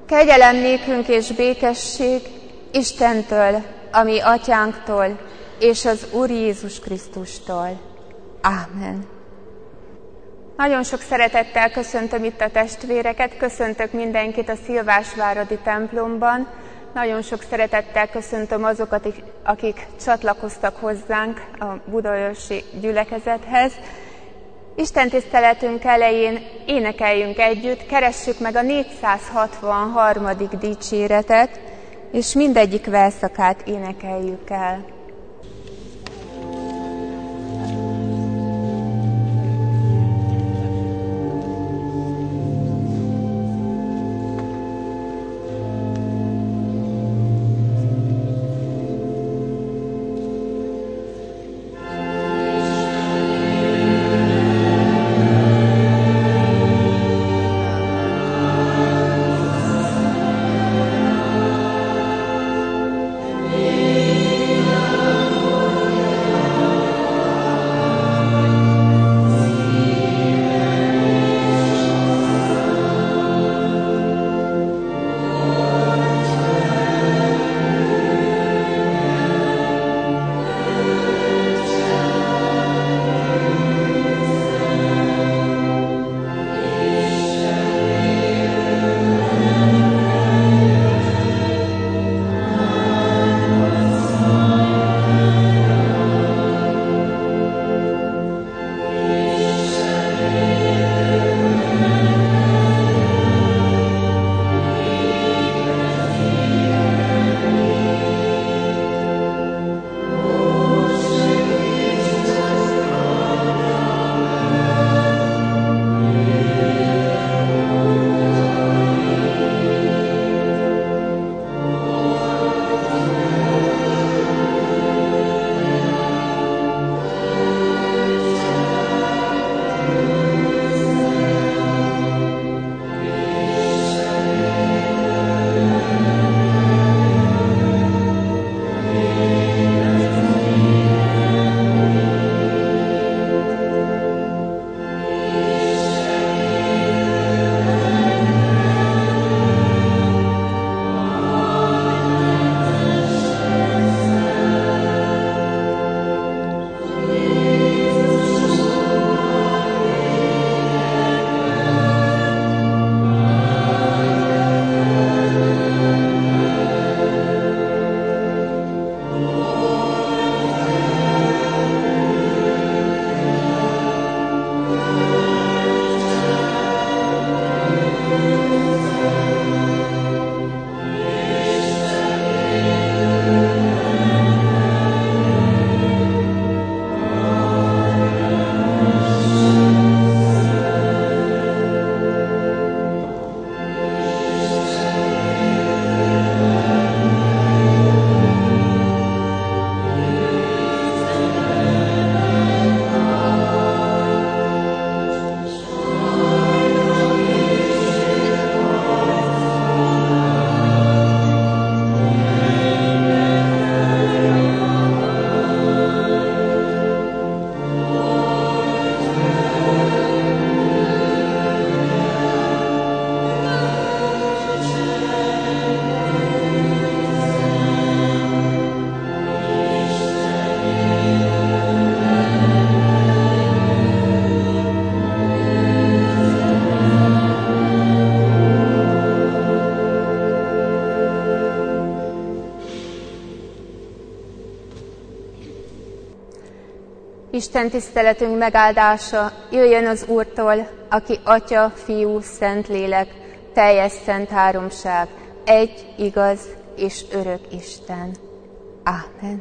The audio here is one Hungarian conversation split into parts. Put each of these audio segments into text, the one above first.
Kegyelem nékünk és békesség Istentől, a mi atyánktól, és az Úr Jézus Krisztustól. Ámen. Nagyon sok szeretettel köszöntöm itt a testvéreket, köszöntök mindenkit a Szilvásváradi templomban. Nagyon sok szeretettel köszöntöm azokat, akik csatlakoztak hozzánk a budaörsi gyülekezethez. Isten tiszteletünk elején énekeljünk együtt, keressük meg a 463. dicséretet, és mindegyik verszakát énekeljük el. Isten tiszteletünk megáldása jöjjön az Úrtól, aki Atya, Fiú, Szentlélek, teljes szent háromság, egy, igaz és örök Isten. Ámen.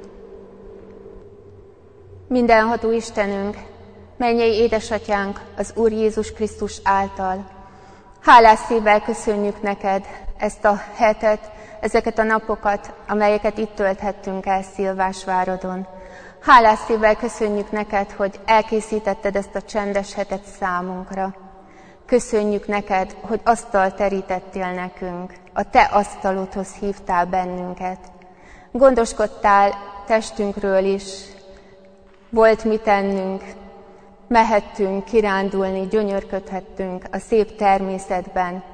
Mindenható Istenünk, mennyei édesatyánk az Úr Jézus Krisztus által, hálás szívvel köszönjük neked ezt a hetet, ezeket a napokat, amelyeket itt tölthettünk el Szilvásváradon. Hálás szívvel köszönjük neked, hogy elkészítetted ezt a csendes hetet számunkra. Köszönjük neked, hogy asztalt terítettél nekünk, a te asztalodhoz hívtál bennünket. Gondoskodtál testünkről is, volt mit ennünk, mehettünk kirándulni, gyönyörködhettünk a szép természetben,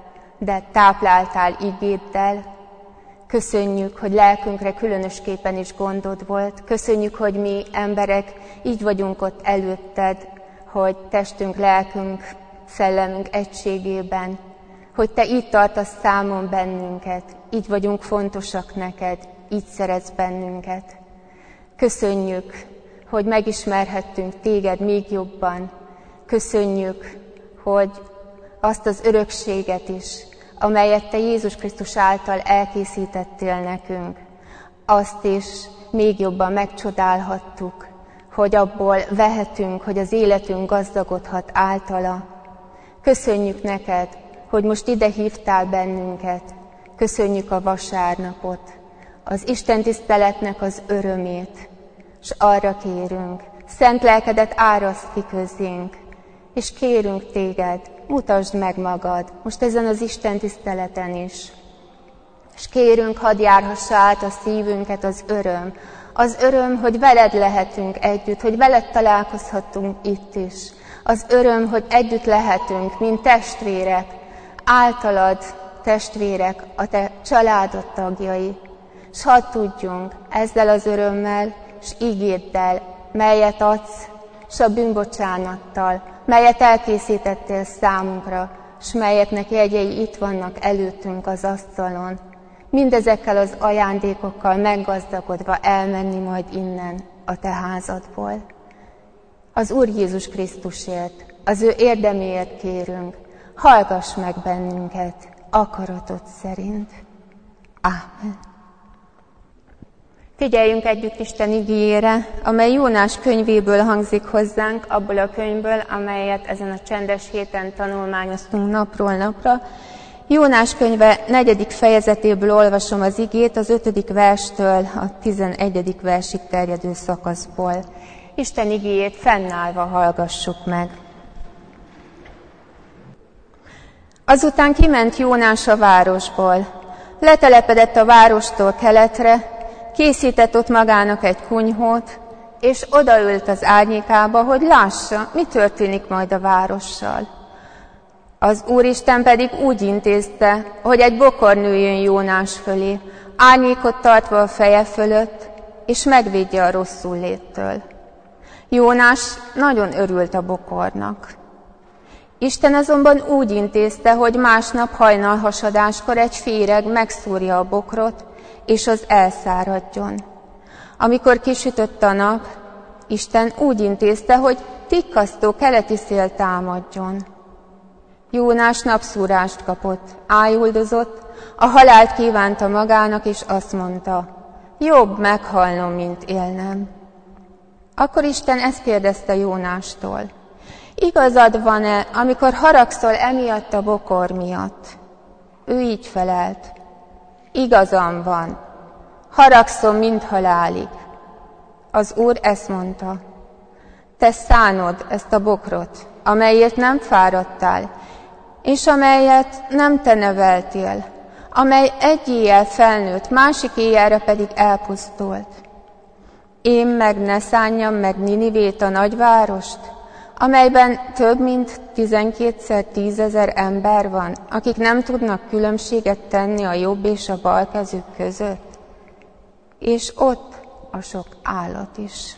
de tápláltál igéddel. Köszönjük, hogy lelkünkre különösképpen is gondod volt. Köszönjük, hogy mi emberek így vagyunk ott előtted, hogy testünk, lelkünk, szellemünk egységében, hogy te így tartasz számon bennünket, így vagyunk fontosak neked, így szeretsz bennünket. Köszönjük, hogy megismerhettünk téged még jobban. Köszönjük, hogy azt az örökséget is, amelyet te Jézus Krisztus által elkészítettél nekünk, azt is még jobban megcsodálhattuk, hogy abból vehetünk, hogy az életünk gazdagodhat általa. Köszönjük neked, hogy most ide hívtál bennünket. Köszönjük a vasárnapot, az istentiszteletnek az örömét, és arra kérünk, szent lelkedet áraszt ki közénk, és kérünk téged, mutasd meg magad, most ezen az istentiszteleten is. És kérünk, hadd járhassa át a szívünket az öröm, hogy veled lehetünk együtt, hogy veled találkozhatunk itt is. Az öröm, hogy együtt lehetünk, mint testvérek, általad testvérek, a te családod tagjai. S hadd tudjunk ezzel az örömmel, s ígéddel, melyet adsz, s a bűnbocsánattal, melyet elkészítettél számunkra, s melyeknek jegyei itt vannak előttünk az asztalon. Mindezekkel az ajándékokkal meggazdagodva elmenni majd innen, a te házadból. Az Úr Jézus Krisztusért, az ő érdeméért kérünk, hallgass meg bennünket, akaratod szerint. Ámen. Figyeljünk együtt Isten igéjére, amely Jónás könyvéből hangzik hozzánk, abból a könyvből, amelyet ezen a csendes héten tanulmányoztunk napról napra. Jónás könyve 4. fejezetéből olvasom az igét, az 5. verstől a 11. versig terjedő szakaszból. Isten igéjét fennállva hallgassuk meg. Azután kiment Jónás a városból. Letelepedett a várostól keletre, készített ott magának egy kunyhót, és odaült az árnyékába, hogy lássa, mi történik majd a várossal. Az Úristen pedig úgy intézte, hogy egy bokor nőjön Jónás fölé, árnyékot tartva a feje fölött, és megvédje a rosszulléttől. Jónás nagyon örült a bokornak. Isten azonban úgy intézte, hogy másnap hajnalhasadáskor egy féreg megszúrja a bokrot, és az elszáradjon. Amikor kisütött a nap, Isten úgy intézte, hogy tikkasztó keleti szél támadjon. Jónás napszúrást kapott, ájuldozott, a halált kívánta magának, és azt mondta, jobb meghalnom, mint élnem. Akkor Isten ezt kérdezte Jónástól, igazad van-e, amikor haragszol emiatt a bokor miatt? Ő így felelt, igazam van, haragszom mind halálig. Az Úr ezt mondta, te szánod ezt a bokrot, amelyért nem fáradtál, és amelyet nem te neveltél, amely egy éjjel felnőtt, másik éjjelre pedig elpusztult. Én meg ne szánjam meg Ninivét, a nagyvárost, amelyben több mint 12-szer 10 000 ember van, akik nem tudnak különbséget tenni a jobb és a bal kezük között, és ott a sok állat is.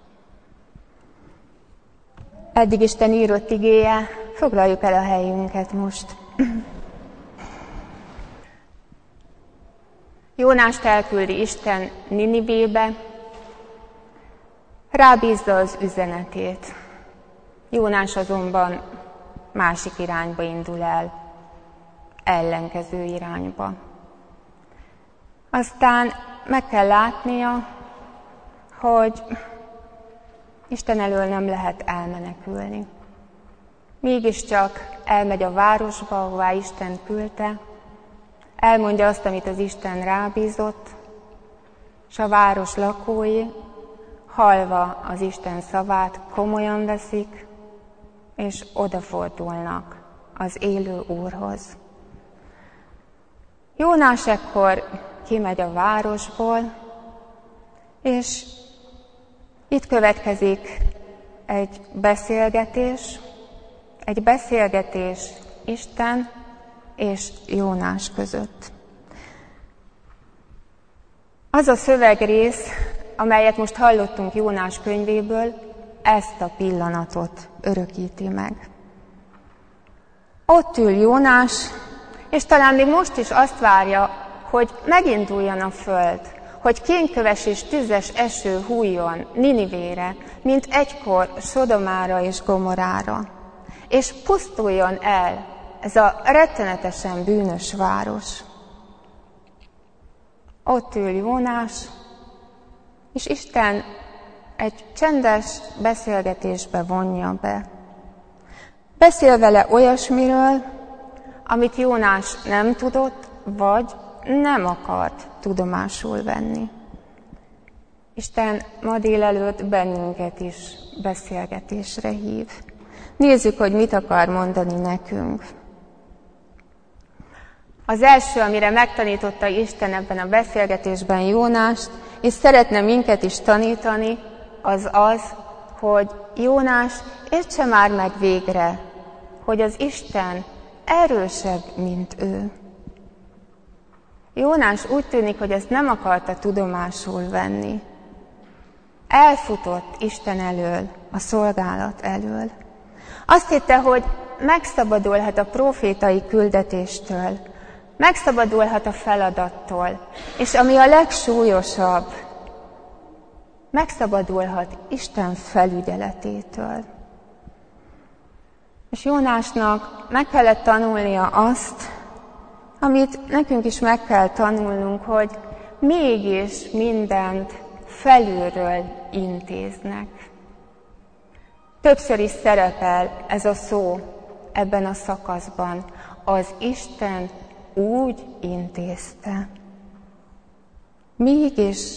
Eddig Isten írott igéje, foglaljuk el a helyünket most. Jónást elküldi Isten Ninivébe, rábízza az üzenetét. Jónás azonban másik irányba indul el, ellenkező irányba. Aztán meg kell látnia, hogy Isten elől nem lehet elmenekülni. Mégiscsak elmegy a városba, ahová Isten küldte, elmondja azt, amit az Isten rábízott, és a város lakói, hallva az Isten szavát, komolyan veszik, és odafordulnak az élő Úrhoz. Jónás ekkor kimegy a városból, és itt következik egy beszélgetés Isten és Jónás között. Az a szövegrész, amelyet most hallottunk Jónás könyvéből, ezt a pillanatot örökíti meg. Ott ül Jónás, és talán még most is azt várja, hogy meginduljon a föld, hogy kénköves és tüzes eső hújjon Ninivére, mint egykor Sodomára és Gomorára, és pusztuljon el ez a rettenetesen bűnös város. Ott ül Jónás, és Isten egy csendes beszélgetésbe vonja be. Beszél vele olyasmiről, amit Jónás nem tudott, vagy nem akart tudomásul venni. Isten ma délelőtt bennünket is beszélgetésre hív. Nézzük, hogy mit akar mondani nekünk. Az első, amire megtanította Isten ebben a beszélgetésben Jónást, és szeretne minket is tanítani, az az, hogy Jónás értse már meg végre, hogy az Isten erősebb, mint ő. Jónás úgy tűnik, hogy ezt nem akarta tudomásul venni. Elfutott Isten elől, a szolgálat elől. Azt hitte, hogy megszabadulhat a profétai küldetéstől, megszabadulhat a feladattól, és ami a legsúlyosabb, megszabadulhat Isten felügyeletétől. És Jónásnak meg kellett tanulnia azt, amit nekünk is meg kell tanulnunk, hogy mégis mindent felülről intéznek. Többször is szerepel ez a szó ebben a szakaszban. Az Isten úgy intézte. Mégis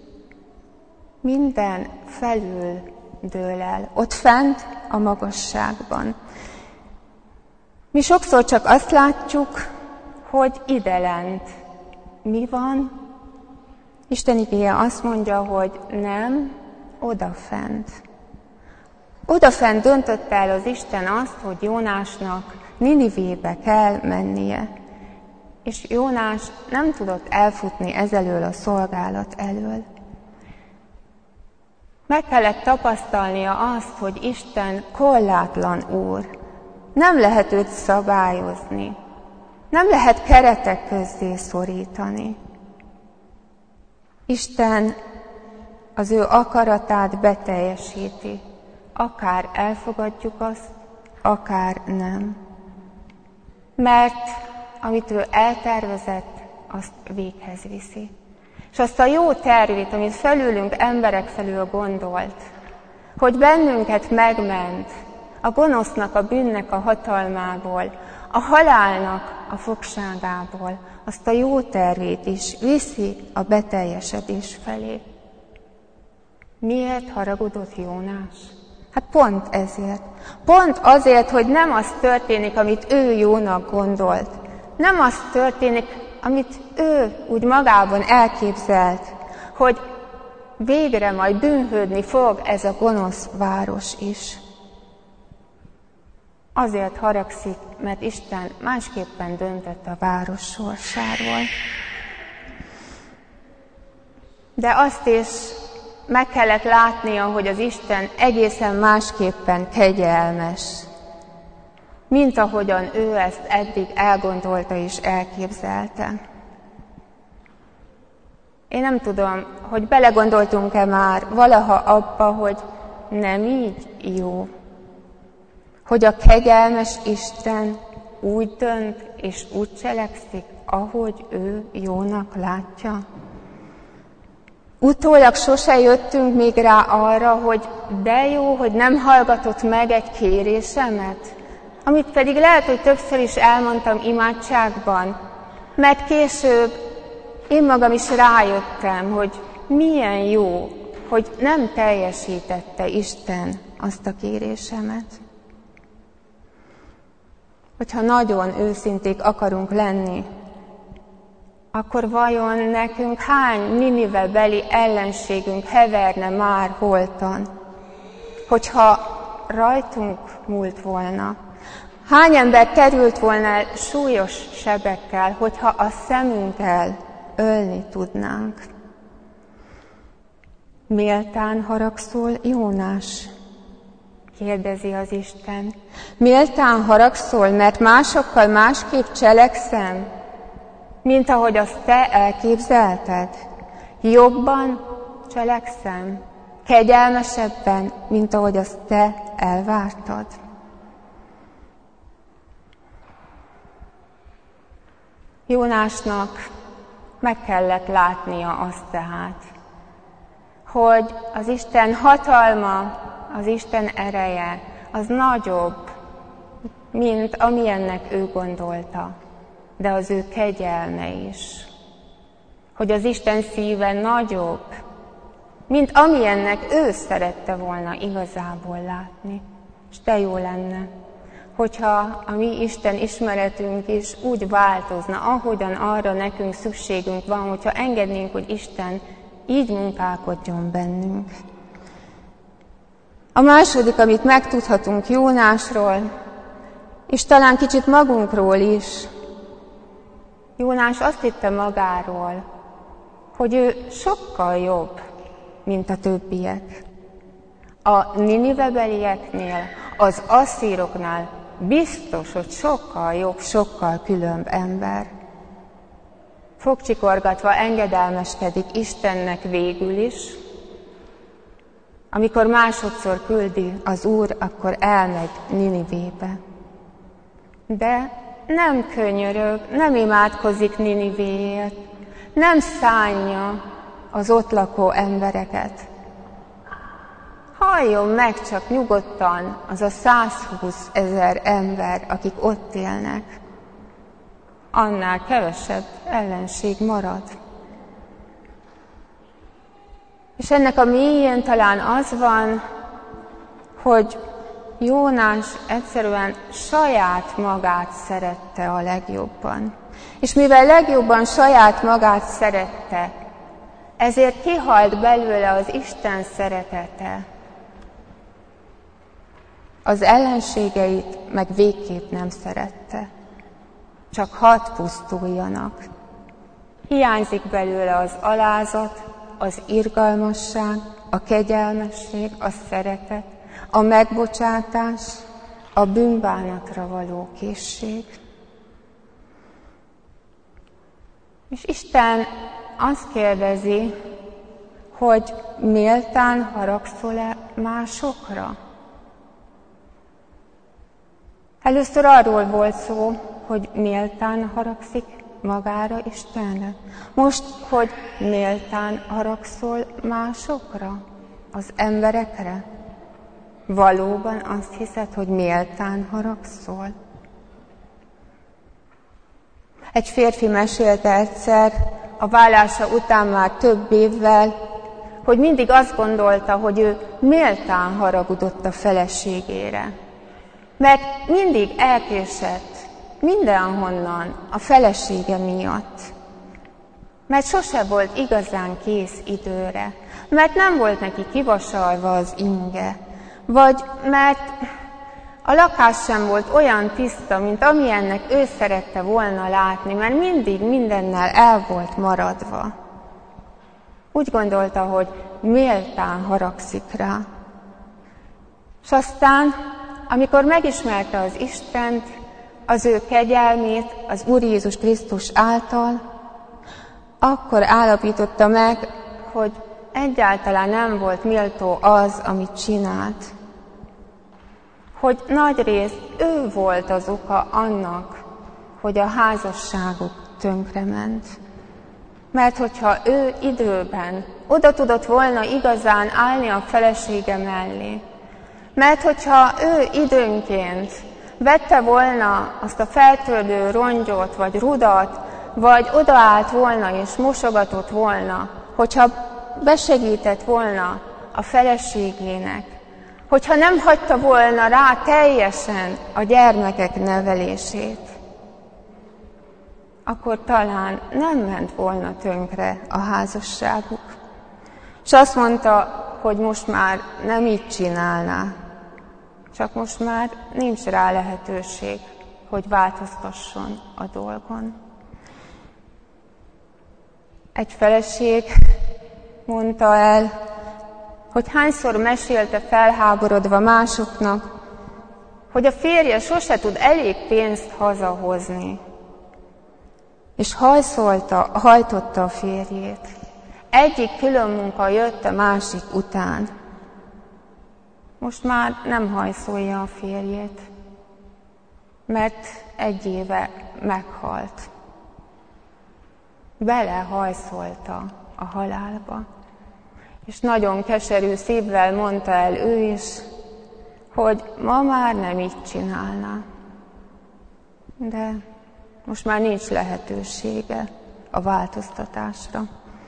minden felül dől el, ott fent a magasságban. Mi sokszor csak azt látjuk, hogy idelent mi van. Isten igéje azt mondja, hogy nem, odafent. Odafent döntötte el az Isten azt, hogy Jónásnak Ninivébe kell mennie. És Jónás nem tudott elfutni ezelől a szolgálat elől. Meg kellett tapasztalnia azt, hogy Isten korlátlan Úr. Nem lehet őt szabályozni. Nem lehet keretek közzé szorítani. Isten az ő akaratát beteljesíti. Akár elfogadjuk azt, akár nem. Mert amit ő eltervezett, azt véghez viszi. És azt a jó tervét, amit felülünk emberek felül gondolt, hogy bennünket megment a gonosznak, a bűnnek a hatalmából, a halálnak a fogságából, azt a jó tervét is viszi a beteljesedés felé. Miért haragudott Jónás? Hát pont ezért. Pont azért, hogy nem az történik, amit ő jónak gondolt. Nem az történik, amit ő úgy magában elképzelt, hogy végre majd bűnhődni fog ez a gonosz város is. Azért haragszik, mert Isten másképpen döntött a város sorsáról. De azt is meg kellett látnia, hogy az Isten egészen másképpen kegyelmes, mint ahogyan ő ezt eddig elgondolta és elképzelte. Én nem tudom, hogy belegondoltunk-e már valaha abba, hogy nem így jó. Hogy a kegyelmes Isten úgy dönt és úgy cselekszik, ahogy ő jónak látja. Utólag sose jöttünk még rá arra, hogy de jó, hogy nem hallgatott meg egy kérésemet, amit pedig lehet, hogy többször is elmondtam imádságban, mert később én magam is rájöttem, hogy milyen jó, hogy nem teljesítette Isten azt a kérésemet. Hogyha nagyon őszinték akarunk lenni, akkor vajon nekünk hány Ninive-beli ellenségünk heverne már holtan? Hogyha rajtunk múlt volna, Hány ember került volna el súlyos sebekkel, hogyha a szemünkkel ölni tudnánk? Méltán haragszol, Jónás? Kérdezi az Isten. Méltán haragszol, mert másokkal másképp cselekszem, mint ahogy azt te elképzelted? Jobban cselekszem, kegyelmesebben, mint ahogy azt te elvártad? Jónásnak meg kellett látnia azt tehát, hogy az Isten hatalma, az Isten ereje, az nagyobb, mint amilyennek ő gondolta, de az ő kegyelme is. Hogy az Isten szíve nagyobb, mint amilyennek ő szerette volna igazából látni. És de jó lenne, hogyha a mi Isten ismeretünk is úgy változna, ahogyan arra nekünk szükségünk van, hogyha engednénk, hogy Isten így munkálkodjon bennünk. A második, amit megtudhatunk Jónásról, és talán kicsit magunkról is, Jónás azt hitte magáról, hogy ő sokkal jobb, mint a többiek. A ninivebelieknél, az asszíroknál biztos, hogy sokkal jobb, sokkal különb ember. Fogcsikorgatva engedelmeskedik Istennek végül is. Amikor másodszor küldi az Úr, akkor elmegy Ninivébe. De nem könyörög, nem imádkozik Ninivéért, nem szánja az ott lakó embereket. Halljon meg csak nyugodtan az a 120 000 ember, akik ott élnek. Annál kevesebb ellenség marad. És ennek a mélyén talán az van, hogy Jónás egyszerűen saját magát szerette a legjobban. És mivel legjobban saját magát szerette, ezért kihalt belőle az Isten szeretete. Az ellenségeit meg végképp nem szerette. Csak hadd pusztuljanak. Hiányzik belőle az alázat, az irgalmasság, a kegyelmesség, a szeretet, a megbocsátás, a bűnbánatra való készség. És Isten azt kérdezi, hogy méltán haragszol-e másokra? Először arról volt szó, hogy méltán haragszik magára Istenre. Most, hogy méltán haragszol másokra, az emberekre? Valóban azt hiszed, hogy méltán haragszol? Egy férfi mesélte egyszer, a válása után már több évvel, hogy mindig azt gondolta, hogy ő méltán haragudott a feleségére. Mert mindig elkésett mindenhonnan a felesége miatt. Mert sose volt igazán kész időre. Mert nem volt neki kivasalva az inge. Vagy mert a lakás sem volt olyan tiszta, mint amilyennek ő szerette volna látni, mert mindig mindennel el volt maradva. Úgy gondolta, hogy méltán haragszik rá. És aztán, amikor megismerte az Istent, az ő kegyelmét, az Úr Jézus Krisztus által, akkor állapította meg, hogy egyáltalán nem volt méltó az, amit csinált. Hogy nagyrészt ő volt az oka annak, hogy a házasságuk tönkrement. Mert hogyha ő időben oda tudott volna igazán állni a felesége mellé, mert hogyha ő időnként vette volna azt a feltörlő rongyot, vagy rudat, vagy odaállt volna és mosogatott volna, hogyha besegített volna a feleségének, hogyha nem hagyta volna rá teljesen a gyermekek nevelését, akkor talán nem ment volna tönkre a házasságuk. És azt mondta, hogy most már nem így csinálná. csak most már nincs rá lehetőség, hogy változtasson a dolgon. Egy feleség mondta el, hogy hányszor mesélte felháborodva másoknak, hogy a férje sose tud elég pénzt hazahozni. És hajtotta a férjét. Egyik külön munka jött a másik után. Most már nem hajszolja a férjét, mert 1 éve meghalt. Belehajszolta a halálba. És nagyon keserű szívvel mondta el ő is, hogy ma már nem így csinálná. De most már nincs lehetősége a változtatásra.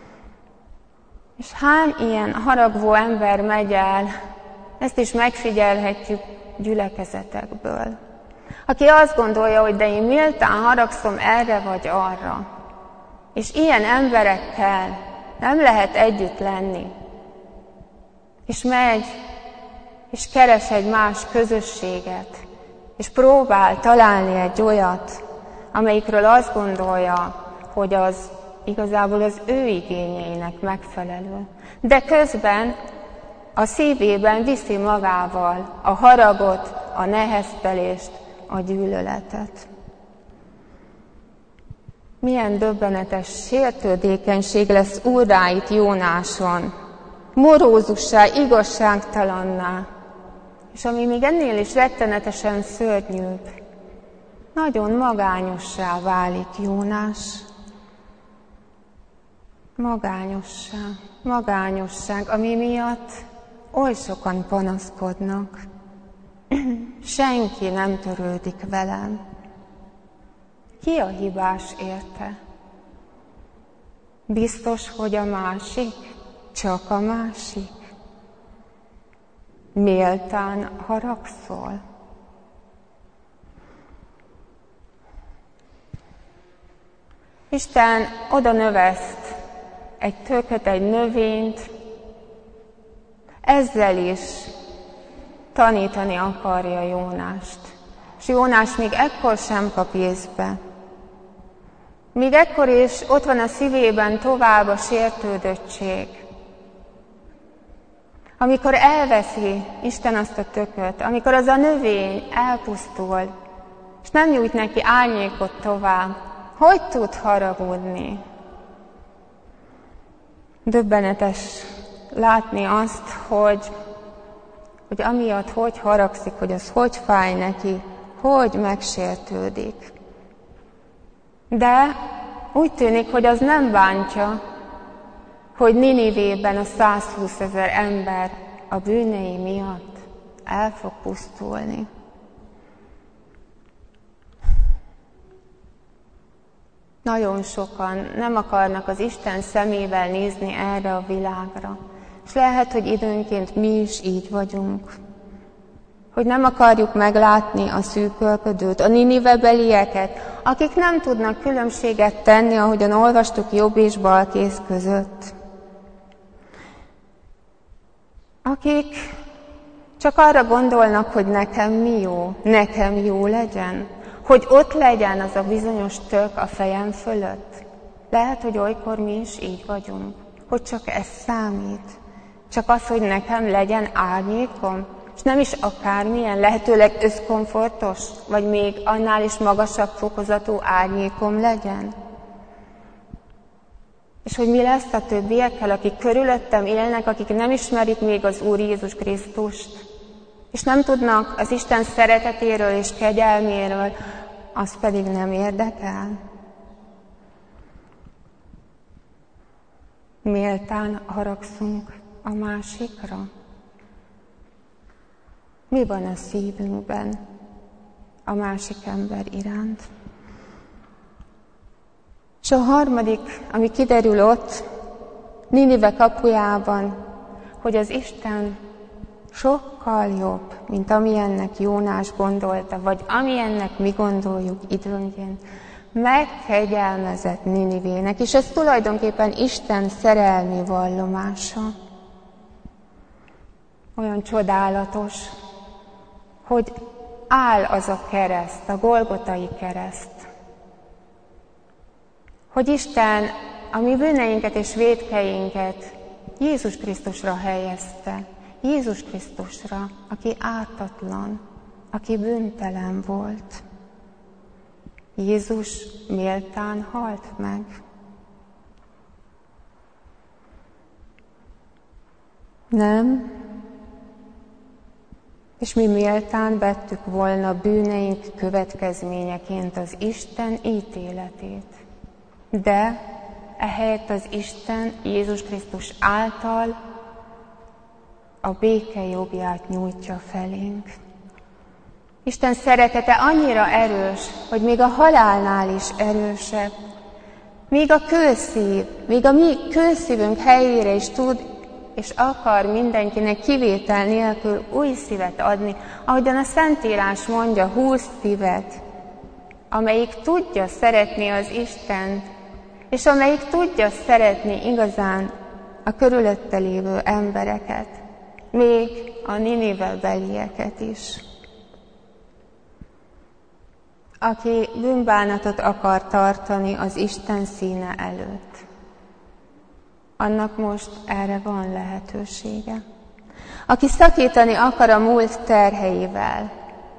És hány ilyen haragvó ember megy el, ezt is megfigyelhetjük gyülekezetekből. Aki azt gondolja, hogy de én méltán haragszom erre vagy arra. És ilyen emberekkel nem lehet együtt lenni. És megy, és keres egy más közösséget, és próbál találni egy olyat, amelyikről azt gondolja, hogy az igazából az ő igényeinek megfelelő. De közben a szívében viszi magával a haragot, a neheztelést, a gyűlöletet. Milyen döbbenetes sértődékenység lesz úrrá itt Jónáson, morózussá, igazságtalanná, és ami még ennél is rettenetesen szörnyűbb, nagyon magányossá válik Jónás. Magányosság, ami miatt oly sokan panaszkodnak. Senki nem törődik velem. Ki a hibás érte? Biztos, hogy a másik? Csak a másik? Méltán haragszol? Isten oda növeszt egy tököt, egy növényt, ezzel is tanítani akarja Jónást. És Jónás még ekkor sem kap észbe. Még ekkor is ott van a szívében tovább a sértődöttség. Amikor elveszi Isten azt a tököt, amikor az a növény elpusztul, és nem nyújt neki árnyékot tovább, hogy tud haragudni? Döbbenetes látni azt, hogy amiatt hogy haragszik, hogy az hogy fáj neki, hogy megsértődik. De úgy tűnik, hogy az nem bántja, hogy Ninivében a 120 000 ember a bűnei miatt el fog pusztulni. Nagyon sokan nem akarnak az Isten szemével nézni erre a világra. És lehet, hogy időnként mi is így vagyunk. Hogy nem akarjuk meglátni a szűkölködőt, a ninivebelieket, akik nem tudnak különbséget tenni, ahogyan olvastuk jobb és bal kéz között. Akik csak arra gondolnak, hogy nekem jó legyen, hogy ott legyen az a bizonyos tök a fejem fölött. Lehet, hogy olykor mi is így vagyunk, hogy csak ez számít. Csak az, hogy nekem legyen árnyékom, és nem is akármilyen, lehetőleg összkomfortos, vagy még annál is magasabb fokozatú árnyékom legyen. És hogy mi lesz a többiekkel, akik körülöttem élnek, akik nem ismerik még az Úr Jézus Krisztust, és nem tudnak az Isten szeretetéről és kegyelméről, az pedig nem érdekel. Méltán haragszunk a másikra? Mi van a szívünkben a másik ember iránt? És a harmadik, ami kiderül ott, Ninive kapujában, hogy az Isten sokkal jobb, mint amilyennek Jónás gondolta, vagy amilyennek mi gondoljuk időnként. Megkegyelmezett Ninivének, és ez tulajdonképpen Isten szerelmi vallomása. Olyan csodálatos, hogy áll az a kereszt, a Golgotai kereszt. Hogy Isten a mi bűneinket és vétkeinket Jézus Krisztusra helyezte. Jézus Krisztusra, aki ártatlan, aki bűntelen volt. Jézus méltán halt meg. Nem. És mi méltán vettük volna bűneink következményeként az Isten ítéletét. De ehelyett az Isten Jézus Krisztus által a béke jobbját nyújtja felénk. Isten szeretete annyira erős, hogy még a halálnál is erősebb. Még a kőszív, még a mi kőszívünk helyére is tud és akar mindenkinek kivétel nélkül új szívet adni, ahogyan a Szentírás mondja, 20 szívet, amelyik tudja szeretni az Istent, és amelyik tudja szeretni igazán a körülötte lévő embereket, még a Ninive belieket is. Aki bűnbánatot akar tartani az Isten színe előtt, annak most erre van lehetősége. Aki szakítani akar a múlt terheivel,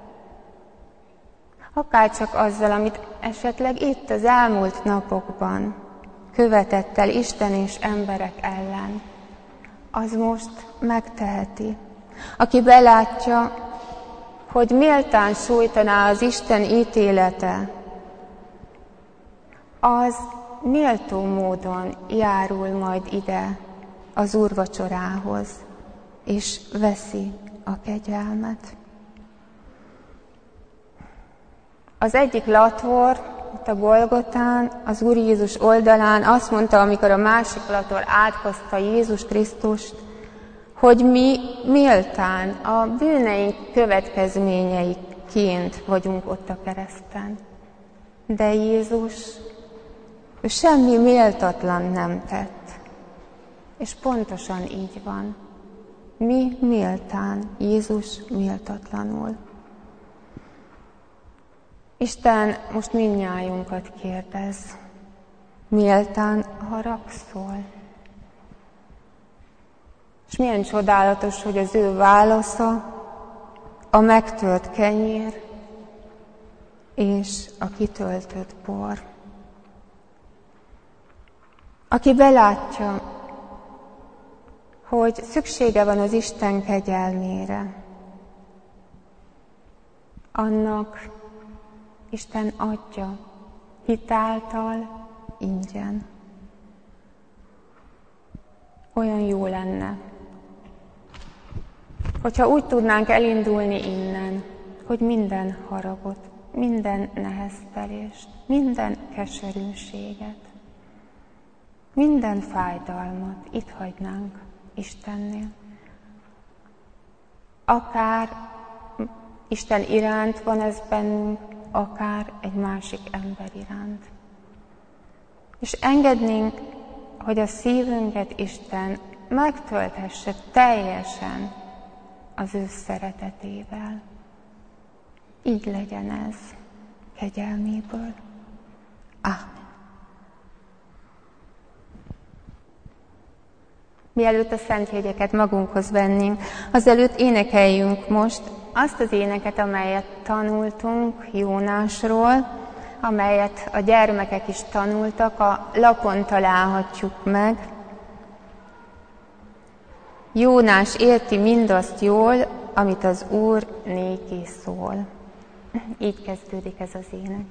akárcsak azzal, amit esetleg itt az elmúlt napokban követett el Isten és emberek ellen, az most megteheti. Aki belátja, hogy méltán sújtaná az Isten ítélete, az méltó módon járul majd ide az úrvacsorához, és veszi a kegyelmet. Az egyik lator, itt a Golgotán, az Úr Jézus oldalán azt mondta, amikor a másik lator áthozta Jézus Krisztust, hogy mi méltán a bűneink következményeiként vagyunk ott a kereszten. De Jézus, ő semmi méltatlan nem tett. És pontosan így van. Mi méltán, Jézus méltatlanul. Isten most mindnyájunkat kérdez, méltán haragszol? És milyen csodálatos, hogy az ő válasza a megtölt kenyér és a kitöltött bor. Aki belátja, hogy szüksége van az Isten kegyelmére, annak Isten adja hitáltal, ingyen. Olyan jó lenne, hogyha úgy tudnánk elindulni innen, hogy minden haragot, minden neheztelést, minden keserűséget, minden fájdalmat itt hagynánk Istennél. Akár Isten iránt van ez bennünk, akár egy másik ember iránt. És engednénk, hogy a szívünket Isten megtölthesse teljesen az ő szeretetével. Így legyen ez kegyelméből. Ámen. Mielőtt a szentjegyeket magunkhoz vennénk, azelőtt énekeljünk most azt az éneket, amelyet tanultunk Jónásról, amelyet a gyermekek is tanultak, a lapon találhatjuk meg. Jónás érti mindazt jól, amit az Úr néki szól. Így kezdődik ez az ének.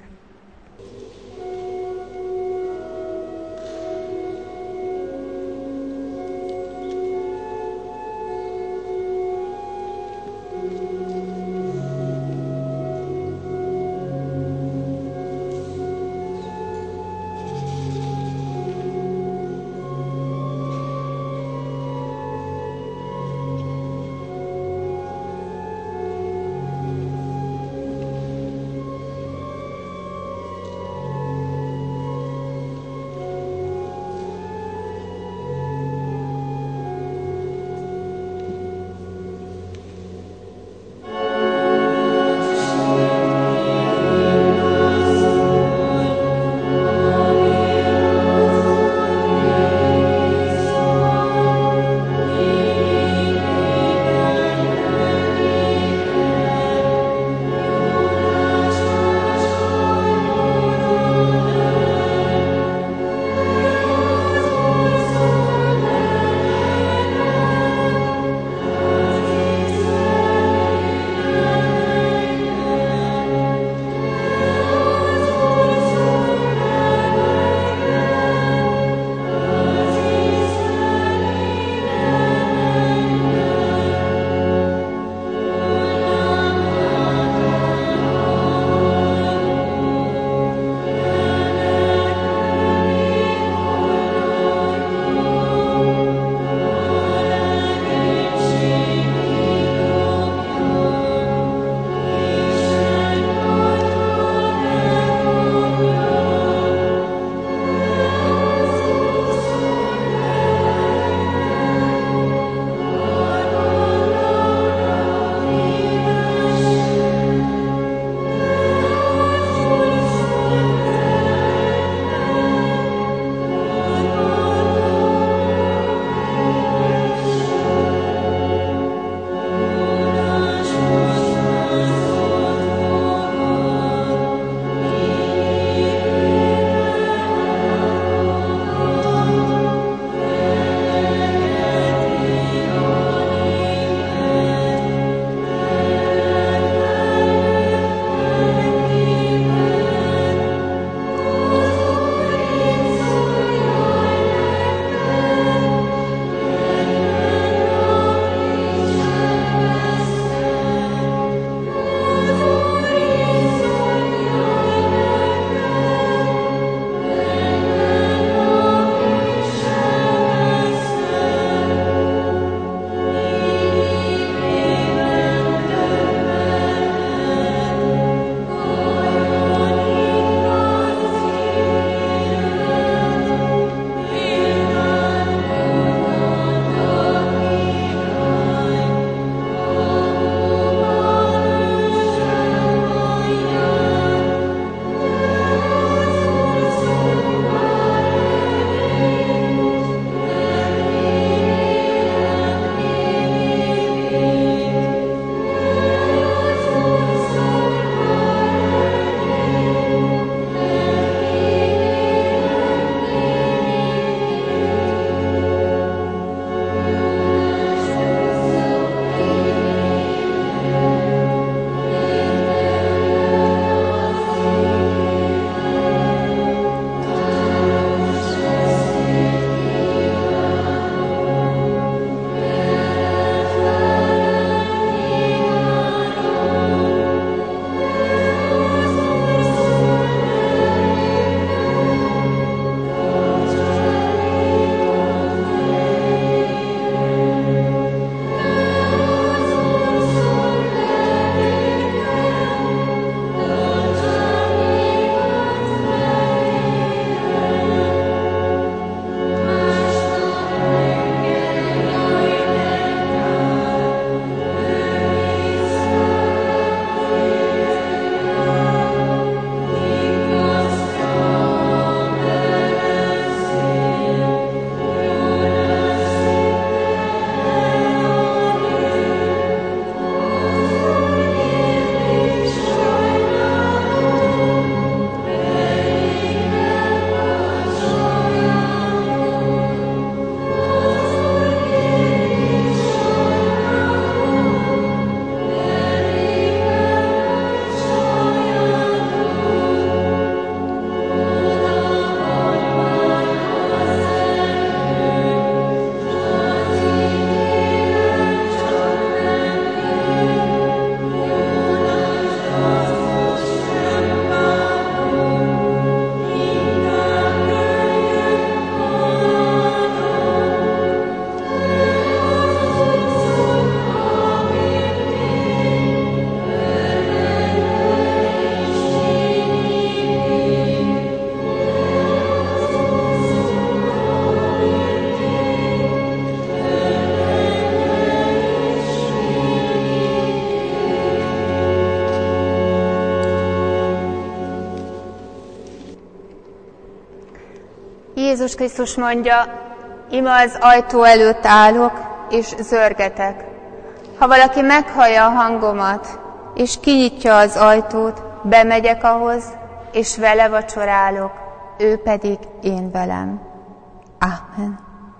Jézus Krisztus mondja, ime az ajtó előtt állok, és zörgetek. Ha valaki meghallja a hangomat, és kinyitja az ajtót, bemegyek ahhoz, és vele vacsorálok, ő pedig én velem. Amen.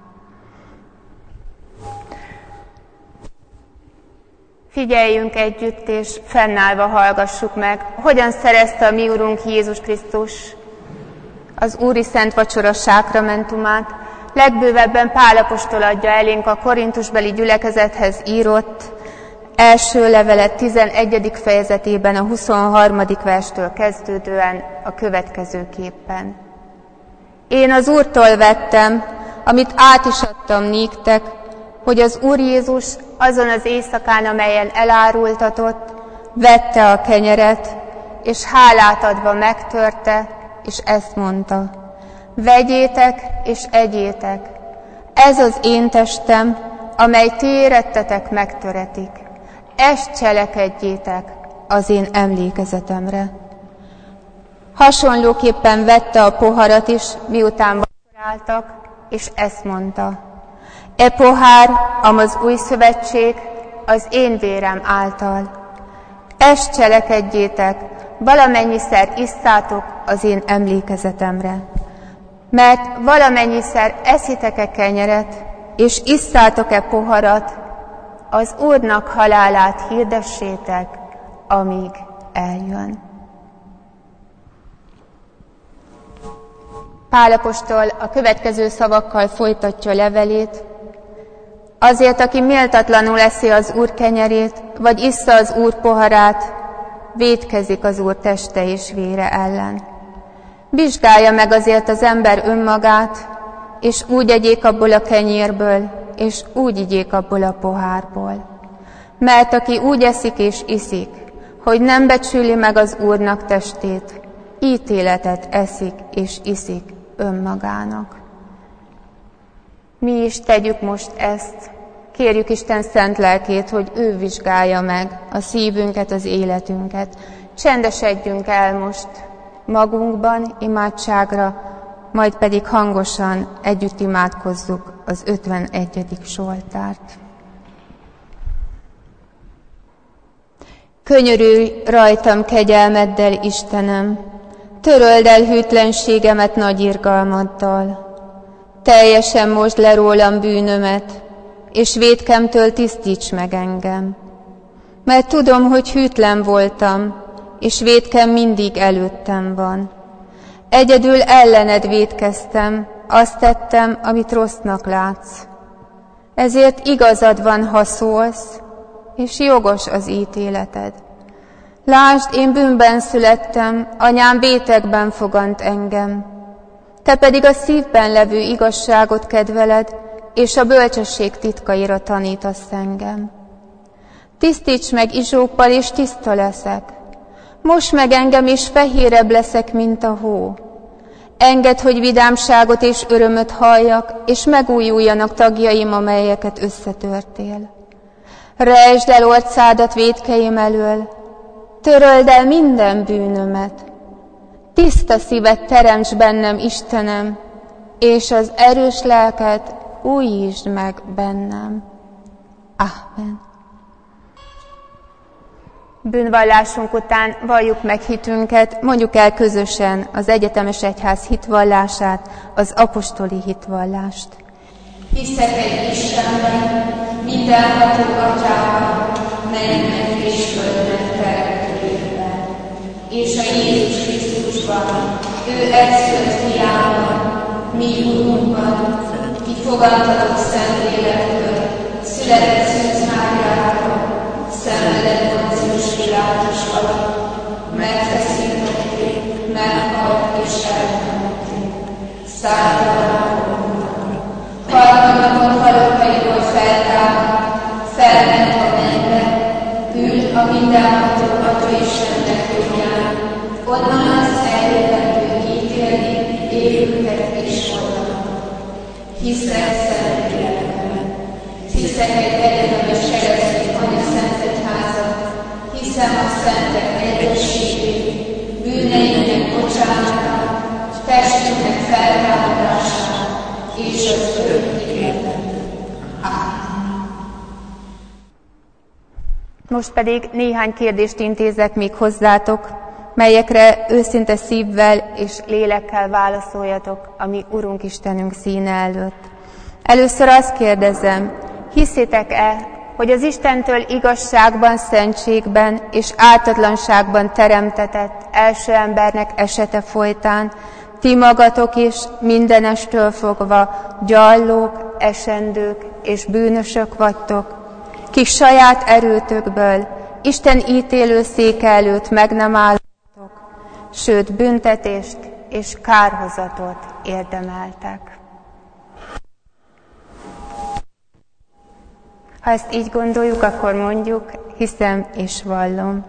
Figyeljünk együtt, és fennállva hallgassuk meg, hogyan szerezte a mi Urunk Jézus Krisztus az Úri Szent Vacsora sákramentumát. Legbővebben Pál apostol adja elénk a korintusbeli gyülekezethez írott első levelet 11. fejezetében, a 23. verstől kezdődően a következőképpen. Én az Úrtól vettem, amit át is adtam néktek, hogy az Úr Jézus azon az éjszakán, amelyen elárultatott, vette a kenyeret, és hálát adva megtörte, és ezt mondta: vegyétek és egyétek, ez az én testem, amely ti érettetek megtöretik. Ezt cselekedjétek az én emlékezetemre. Hasonlóképpen vette a poharat is, miután vacsoráltak, és ezt mondta: e pohár, amaz új szövetség, az én vérem által. Ezt cselekedjétek, valamennyiszer isszátok az én emlékezetemre. Mert valamennyiszer eszitek-e kenyeret, és isszátok-e poharat, az Úrnak halálát hirdessétek, amíg eljön. Pál apostol a következő szavakkal folytatja levelét: azért, aki méltatlanul eszi az Úr kenyerét, vagy issza az Úr poharát, vétkezik az Úr teste és vére ellen. Vizsgálja meg azért az ember önmagát, és úgy egyék abból a kenyérből, és úgy igyék abból a pohárból. Mert aki úgy eszik és iszik, hogy nem becsüli meg az Úrnak testét, ítéletet eszik és iszik önmagának. Mi is tegyük most ezt. Kérjük Isten szent lelkét, hogy ő vizsgálja meg a szívünket, az életünket. Csendesedjünk el most magunkban imádságra, majd pedig hangosan együtt imádkozzuk az 51. Zsoltárt. Könyörülj rajtam kegyelmeddel, Istenem, töröld el hűtlenségemet nagy irgalmaddal. Teljesen mosd le rólam bűnömet, és vétkemtől tisztíts meg engem. Mert tudom, hogy hűtlen voltam, és vétkem mindig előttem van. Egyedül ellened vétkeztem, azt tettem, amit rossznak látsz. Ezért igazad van, ha szólsz, és jogos az ítéleted. Lásd, én bűnben születtem, anyám bétekben fogant engem. Te pedig a szívben levő igazságot kedveled, és a bölcsesség titkaira tanítasz engem. Tisztíts meg izsóppal, és tiszta leszek. Mosd meg engem, és fehérebb leszek, mint a hó. Engedd, hogy vidámságot és örömöt halljak, és megújuljanak tagjaim, amelyeket összetörtél. Rejtsd el orcádat vétkeim elől, töröld el minden bűnömet. Tiszta szívet teremts bennem, Istenem, és az erős lelket újítsd meg bennem. Amen. Bűnvallásunk után valljuk meg hitünket, mondjuk el közösen az egyetemes egyház hitvallását, az apostoli hitvallást. Hiszek egy Istenben, mindenható Atyában, mennynek és földnek teremtőjében, és a Jézus Krisztusban, ő egyszülött fiában, mi Urunkban, ki fogantatott Szentlélektől, született Szűz Máriától, szenvedett Poncius Pilátus alatt, megfeszítették, meghalt és eltemették, szállt a haláloknak. Harmadnapon halottaiból feltámadt, felment a mennybe, ül a mindenható Atya Istennek jobbján, onnan az eljövendő ítélni élőket és holtakat. Hiszek szent lélekben, hiszek egy egyetemes keresztény anyaszentegyházat, hiszem a szentek egyességét, bűneinknek bocsánatát, testünknek feltámadását, és az örök életben. Ámen. Most pedig néhány kérdést intézek még hozzátok, melyekre őszinte szívvel és lélekkel válaszoljatok a mi Urunk Istenünk színe előtt. Először azt kérdezem, hiszitek-e, hogy az Istentől igazságban, szentségben és ártatlanságban teremtetett első embernek esete folytán ti magatok is mindenestől fogva gyarlók, esendők és bűnösök vagytok, kik saját erőtökből Isten ítélő széke előtt meg nem állottok, sőt büntetést és kárhozatot érdemeltek. Ha ezt így gondoljuk, akkor mondjuk, hiszem és vallom.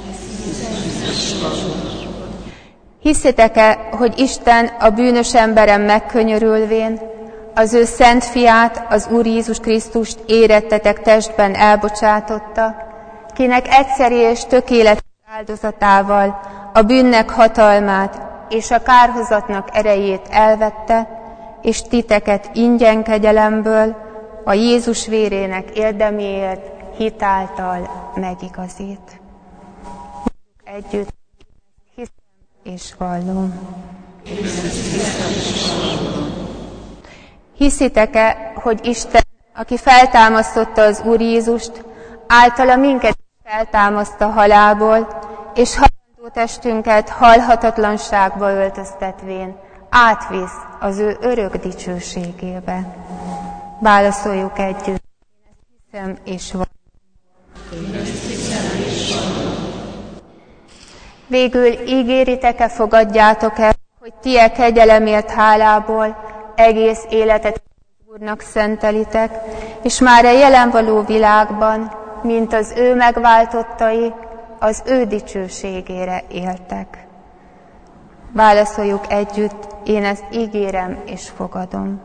Hiszitek-e, hogy Isten a bűnös emberen megkönyörülvén az ő szent fiát, az Úr Jézus Krisztust érettetek testben elbocsátotta, kinek egyszeri és tökéletes áldozatával a bűnnek hatalmát és a kárhozatnak erejét elvette, és titeket ingyen kegyelemből a Jézus vérének érdemiért hitáltal megigazít. Együtt hiszem és vallom. Hiszitek-e, hogy Isten, aki feltámasztotta az Úr Jézust, általa minket feltámaszt a halálból, és halandó testünket halhatatlanságba öltöztetvén átvisz az ő örök dicsőségébe? Válaszoljuk együtt. Hiszem és vallom. Végül ígéritek-e, fogadjátok-e, hogy ti e kegyelemért hálából egész életet Úrnak szentelitek, és már a jelen való világban, mint az ő megváltottai, az ő dicsőségére éltek? Válaszoljuk együtt, én ezt ígérem és fogadom.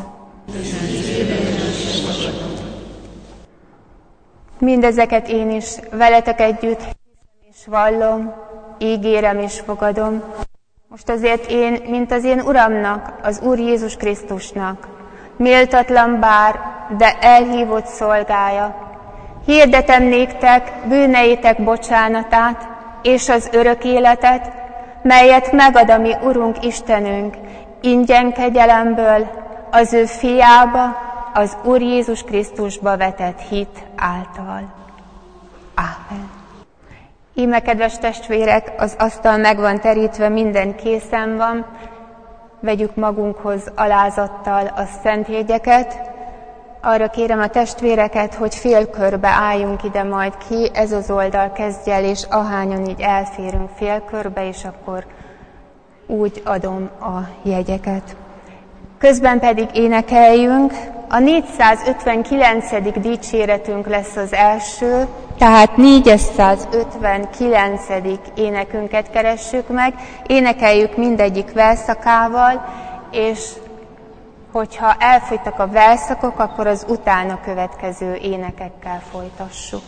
Mindezeket én is veletek együtt hiszem és vallom, ígérem és fogadom. Most azért én, mint az én Uramnak, az Úr Jézus Krisztusnak, méltatlan bár, de elhívott szolgája, hirdetem néktek bűneitek bocsánatát és az örök életet, melyet megad a mi Urunk Istenünk ingyen kegyelemből, az ő fiába, az Úr Jézus Krisztusba vetett hit által. Ámen. Íme, kedves testvérek, az asztal meg van terítve, minden készen van. Vegyük magunkhoz alázattal a szent jegyeket. Arra kérem a testvéreket, hogy félkörbe álljunk ide majd ki, ez az oldal kezdje el, és ahányan így elférünk félkörbe, és akkor úgy adom a jegyeket. Közben pedig énekeljünk. A 459. dicséretünk lesz az első, tehát 459. énekünket keressük meg, énekeljük mindegyik verszakával, és hogyha elfogytak a verszakok, akkor az utána következő énekekkel folytassuk.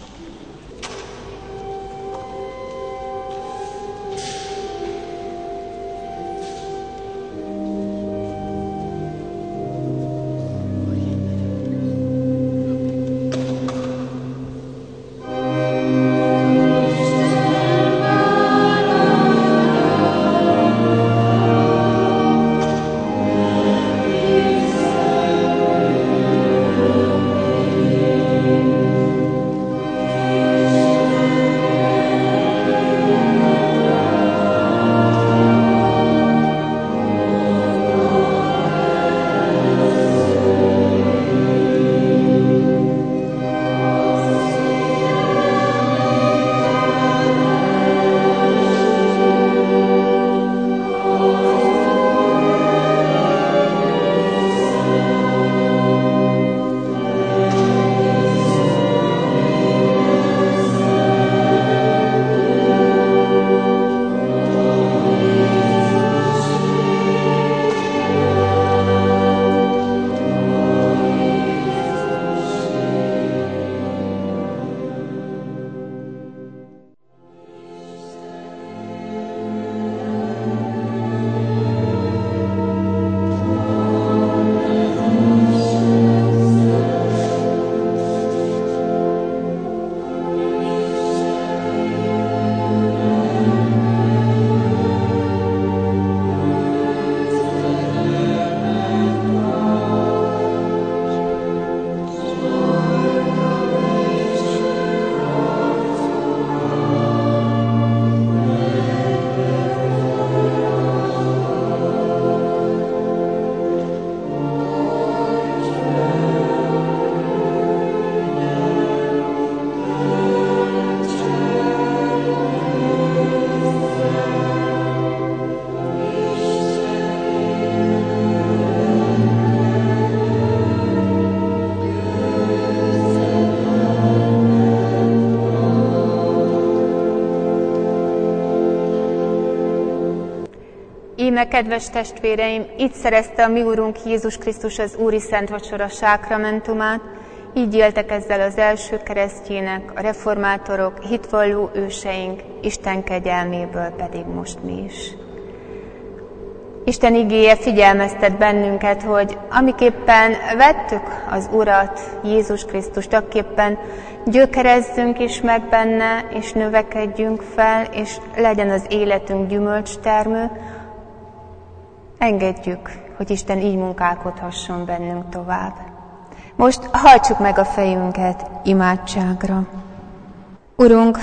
Íme, kedves testvéreim, itt szerezte a mi Urunk Jézus Krisztus az Úri Szent Vacsora sákramentumát, így éltek ezzel az első keresztjének, a reformátorok, hitvalló őseink, Isten kegyelméből pedig most mi is. Isten igéje figyelmeztet bennünket, hogy amiképpen vettük az Urat, Jézus Krisztust, akképpen gyökerezzünk is meg benne, és növekedjünk fel, és legyen az életünk gyümölcstermő, engedjük, hogy Isten így munkálkodhasson bennünk tovább. Most hajtsuk meg a fejünket imádságra. Urunk,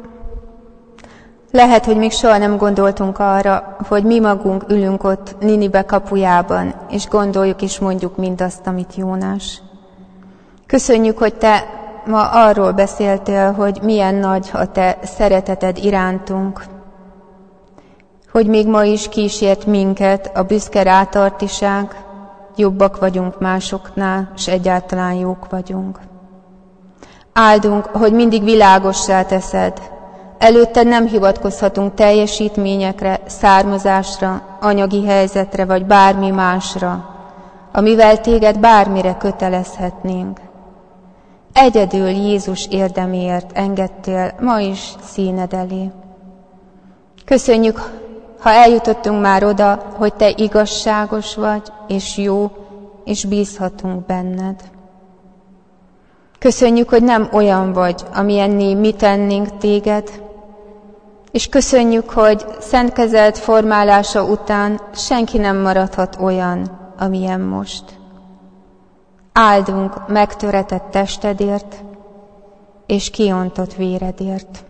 lehet, hogy még soha nem gondoltunk arra, hogy mi magunk ülünk ott Ninive kapujában, és gondoljuk és mondjuk mindazt, amit Jónás. Köszönjük, hogy Te ma arról beszéltél, hogy milyen nagy a Te szereteted irántunk, hogy még ma is kísért minket a büszke rátartiság, jobbak vagyunk másoknál, és egyáltalán jók vagyunk. Áldunk, hogy mindig világossá teszed. Előtted nem hivatkozhatunk teljesítményekre, származásra, anyagi helyzetre, vagy bármi másra, amivel téged bármire kötelezhetnénk. Egyedül Jézus érdeméért engedtél ma is színed elé. Köszönjük, ha eljutottunk már oda, hogy Te igazságos vagy, és jó, és bízhatunk benned. Köszönjük, hogy nem olyan vagy, amilyenné mi tennénk téged, és köszönjük, hogy szent kezed formálása után senki nem maradhat olyan, amilyen most. Áldunk megtöretett testedért, és kiontott véredért.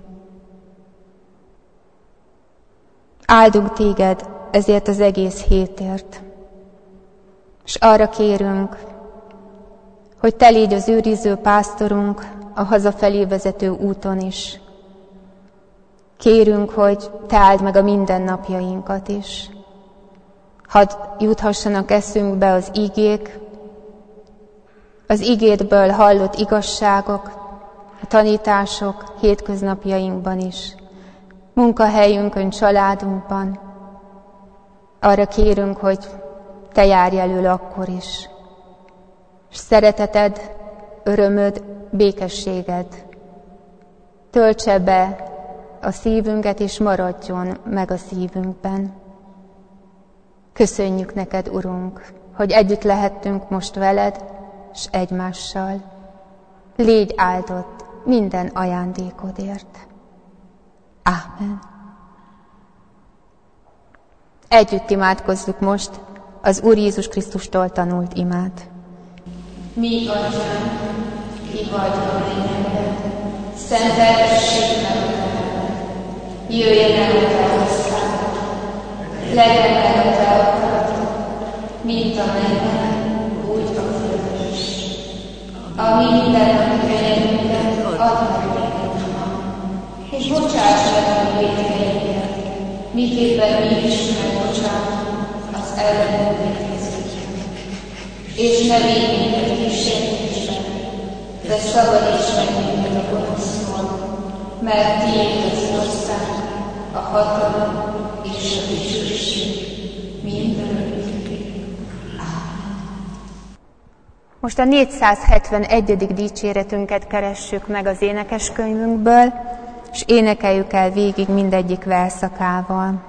Áldunk téged ezért az egész hétért, és arra kérünk, hogy Te légy az őriző pásztorunk a hazafelé vezető úton is. Kérünk, hogy Te áld meg a mindennapjainkat is. Hadd juthassanak eszünkbe az igék, az igédből hallott igazságok, a tanítások hétköznapjainkban is, munkahelyünkön, családunkban. Arra kérünk, hogy Te járj elől akkor is, és szereteted, örömöd, békességed töltse be a szívünket, és maradjon meg a szívünkben. Köszönjük neked, Urunk, hogy együtt lehettünk most veled, és egymással. Légy áldott minden ajándékodért. Ámen. Együtt imádkozzuk most az Úr Jézus Krisztustól tanult imát. Mi, Atyánk, ki vagy a mennyekben, szenteltessék meg a neved. Jöjjön el a Te országod, legyen meg a Te akaratod, mint a mennyben, úgy a földön is. A mi mindennapi kenyerünket add meg nekünk ma, és bocsáss meg a vétkeinket, miképpen mi is megbocsátunk az ellenünk vétkezőknek. És ne védj minket kísértésbe, de szabadíts meg minket a gonosztól, mert tiéd az ország, a hatalom és a dicsőség mindörökké. Ámen. Most a 471. dicséretünket keressük meg az énekeskönyvünkből, és énekeljük el végig mindegyik verszakával.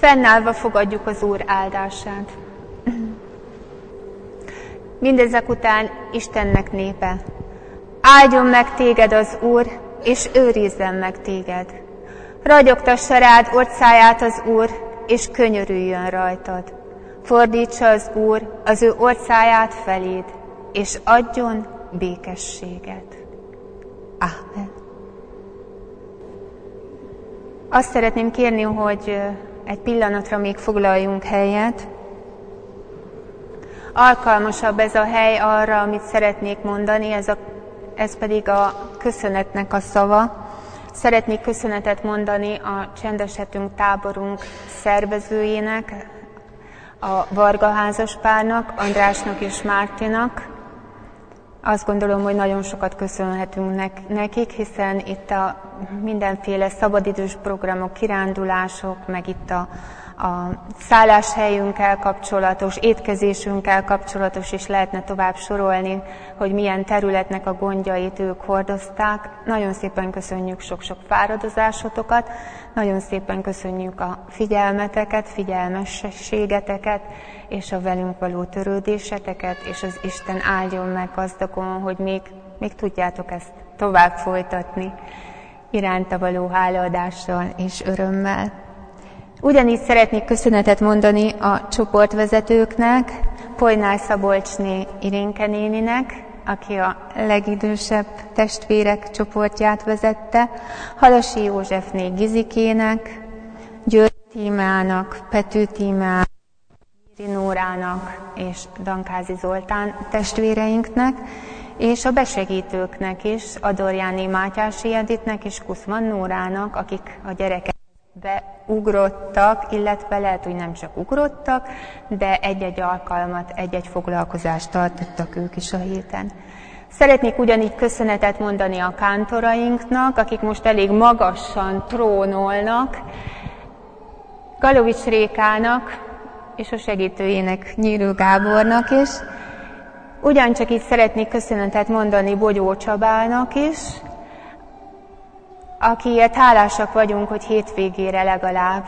fennállva fogadjuk az Úr áldását. Mindezek után Istennek népe, áldjon meg téged az Úr, és őrizzen meg téged. Ragyogtassa rád orcáját az Úr, és könyörüljön rajtad. Fordítsa az Úr az ő orcáját feléd, és adjon békességet. Ámen. Azt szeretném kérni, hogy egy pillanatra még foglaljunk helyet. Alkalmasabb ez a hely arra, amit szeretnék mondani, ez pedig a köszönetnek a szava. Szeretnék köszönetet mondani a Csendesetünk táborunk szervezőjének, a Varga házaspárnak, Andrásnak és Mártinak. Azt gondolom, hogy nagyon sokat köszönhetünk nekik, hiszen itt a mindenféle szabadidős programok, kirándulások, meg itt a szálláshelyünkkel kapcsolatos, étkezésünkkel kapcsolatos is lehetne tovább sorolni, hogy milyen területnek a gondjait ők hordozták. Nagyon szépen köszönjük sok-sok fáradozásotokat, nagyon szépen köszönjük a figyelmeteket, figyelmességeteket, és a velünk való törődéseteket, és az Isten áldjon meg gazdagon, hogy még tudjátok ezt tovább folytatni, iránta való hálaadással és örömmel. Ugyanígy szeretnék köszönetet mondani a csoportvezetőknek, Polynár Szabolcsné Irénke néninek, aki a legidősebb testvérek csoportját vezette, Halasi Józsefné Gizikének, György Tímának, Pető Tímának, Míri Nórának és Dankázi Zoltán testvéreinknek, és a besegítőknek is, Adorjáné Mátyási Editnek és Kuszman Nórának, akik a gyereket beugrottak, illetve lehet, hogy nem csak ugrottak, de egy-egy alkalmat, egy-egy foglalkozást tartottak ők is a héten. Szeretnék ugyanígy köszönetet mondani a kántorainknak, akik most elég magasan trónolnak, Galovics Rékának és a segítőjének, Nyírő Gábornak is. Ugyancsak így szeretnék köszönetet mondani Bogyó Csabának is, akiért hálásak vagyunk, hogy hétvégére legalább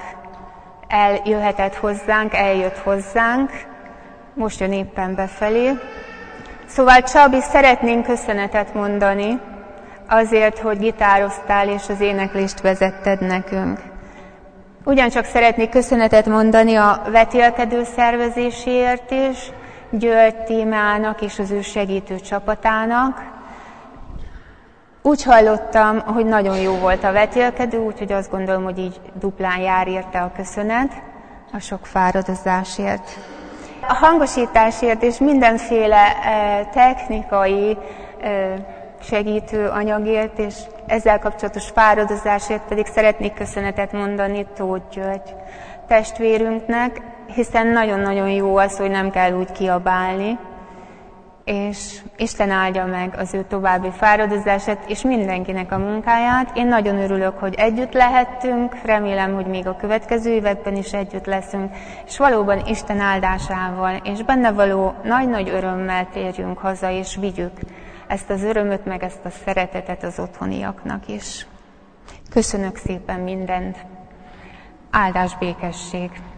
eljött hozzánk, most jön éppen befelé. Szóval Csabi, szeretnénk köszönetet mondani azért, hogy gitároztál és az éneklést vezetted nekünk. Ugyancsak szeretnék köszönetet mondani a vetélkedő szervezéséért is, György Tímának és az ő segítő csapatának. Úgy hallottam, hogy nagyon jó volt a vetélkedő, úgyhogy azt gondolom, hogy így duplán jár érte a köszönet a sok fáradozásért. A hangosításért és mindenféle technikai segítő anyagért és ezzel kapcsolatos fáradozásért pedig szeretnék köszönetet mondani Tóth György testvérünknek, hiszen nagyon-nagyon jó az, hogy nem kell úgy kiabálni, és Isten áldja meg az ő további fáradozását, és mindenkinek a munkáját. Én nagyon örülök, hogy együtt lehettünk, remélem, hogy még a következő években is együtt leszünk, és valóban Isten áldásával, és benne való nagy-nagy örömmel térjünk haza, és vigyük ezt az örömöt, meg ezt a szeretetet az otthoniaknak is. Köszönök szépen mindent. Áldás, békesség!